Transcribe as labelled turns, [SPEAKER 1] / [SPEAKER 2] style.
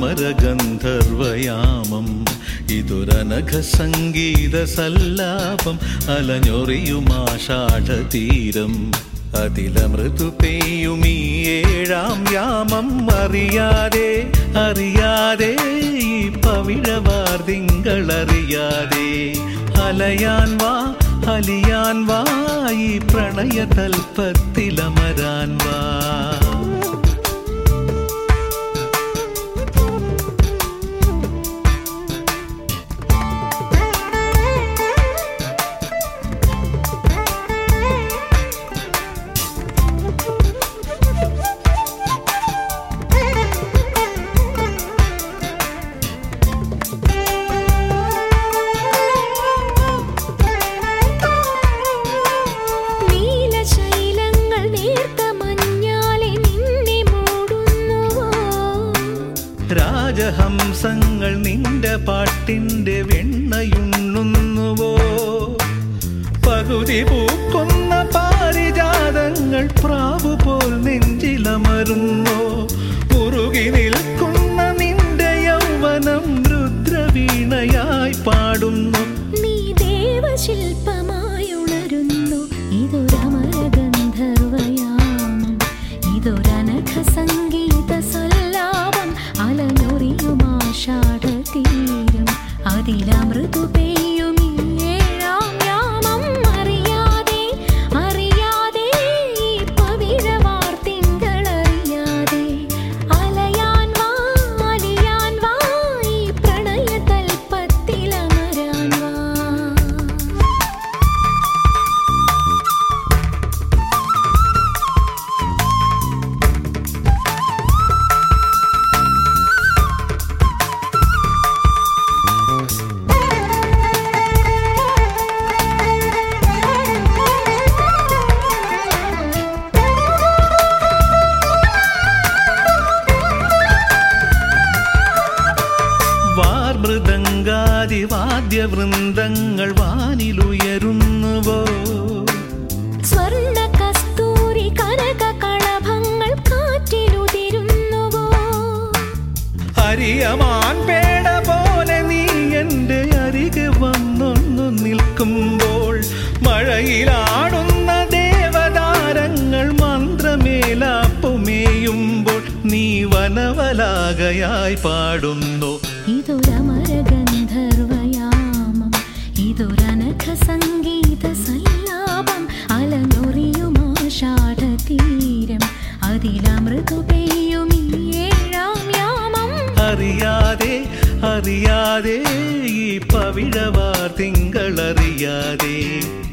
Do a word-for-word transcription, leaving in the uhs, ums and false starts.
[SPEAKER 1] അമരഗന്ധർവയാമം ഇതൊരനഘ സംഗീത സല്ലാപം അലഞ്ഞൊറിയുമാഷാഢതീരം അതിലമൃദു പെയ്യുമീ ഏഴാം യാമം അറിയാതെ അറിയാതെ ഈ പവിഴവാർതിങ്കളറിയാതെ അലയാൻ വാ അലിയാൻ വാ ഈ പ്രണയതൽപ്പത്തിലമരാൻ വാ. രാജഹംസങ്ങൾ നിന്റെ പാട്ടിന്റെ വെണ്ണയുണ്ണുന്നുവോ? പകുതി പൂക്കുന്ന പാരിജാതങ്ങൾ പ്രാവു പോൽ നെഞ്ചിലമരുന്നോ? മുറുകി നിൽക്കുന്ന നിന്റെ യൗവനം രുദ്രവീണയായി പാടുന്നു.
[SPEAKER 2] നീ ദേവശില്പമായി ഉണരുന്നു. ഇതൊരമരഗന്ധർവയാമം ഇതൊരനഘ സംഗീത സല്ലാപം അലഞ്ഞൊറിയുമാഷാഢതീരം അതിലമൃദു പെയ്യും ഏഴാം യാമം അറിയാതെ അറിയാതെ ഈ പവിഴവാർതിങ്കളറിയാതെ അലയാൻ വാ അലിയാൻ വാ ഈ പ്രണയതൽപ്പത്തിലമരാൻ വാ.
[SPEAKER 1] വാദ്യവൃന്ദങ്ങൾ വാനിലുയരുന്നുവോ?
[SPEAKER 2] സ്വർണ്ണ കസ്തൂരി കനക കളഭങ്ങൾ കാറ്റിലുതിരുന്നുവോ?
[SPEAKER 1] അരിയമാൻ പേട പോലെ നീ എൻ്റെ അരികെ വന്നൊന്നു നിൽക്കുമ്പോൾ മഴയിലാടുന്ന ദേവതാരങ്ങൾ മന്ത്രമേലാപ്പുമേയുമ്പോൾ നീ വനവലാകയായി പാടുന്നു.
[SPEAKER 2] ഇതൊരമരഗന്ധർവയാമം ഇതൊരനഘ സംഗീത സല്ലാപം അലഞ്ഞൊറിയുമാഷാഢതീരം അതിലമൃദു പെയ്യും ഏഴാം യാമം
[SPEAKER 1] അറിയാതെ അറിയാതെ ഈ പവിഴവാർതിങ്കളറിയാതെ